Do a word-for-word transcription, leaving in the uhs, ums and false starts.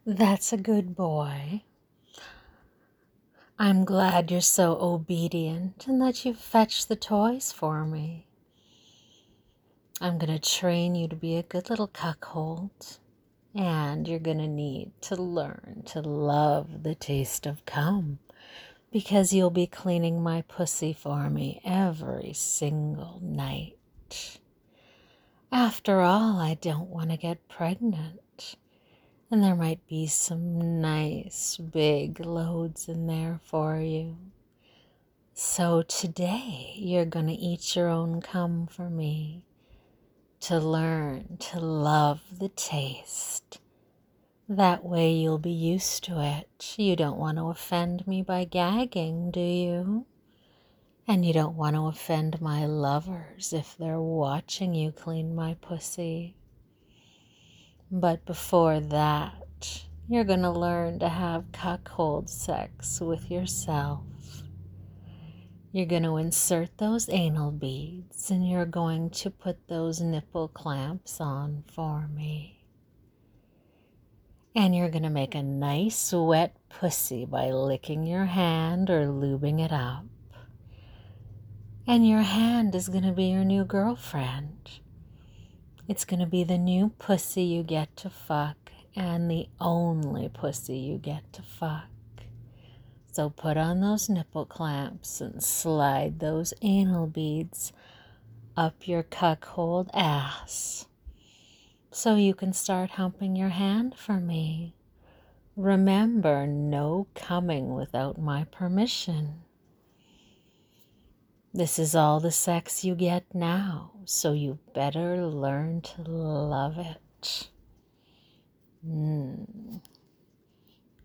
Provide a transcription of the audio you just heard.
That's a good boy. I'm glad you're so obedient and that you fetch the toys for me. I'm going to train you to be a good little cuckold, and you're going to need to learn to love the taste of cum because you'll be cleaning my pussy for me every single night. After all, I don't want to get pregnant. And there might be some nice big loads in there for you. So today you're going to eat your own cum for me to learn to love the taste. That way you'll be used to it. You don't want to offend me by gagging, do you? And you don't want to offend my lovers if they're watching you clean my pussy. But before that, you're going to learn to have cuckold sex with yourself. You're going to insert those anal beads and you're going to put those nipple clamps on for me. And you're going to make a nice wet pussy by licking your hand or lubing it up. And your hand is going to be your new girlfriend. It's going to be the new pussy you get to fuck and the only pussy you get to fuck. So put on those nipple clamps and slide those anal beads up your cuckold ass so you can start humping your hand for me. Remember, no coming without my permission. This is all the sex you get now, so you better learn to love it.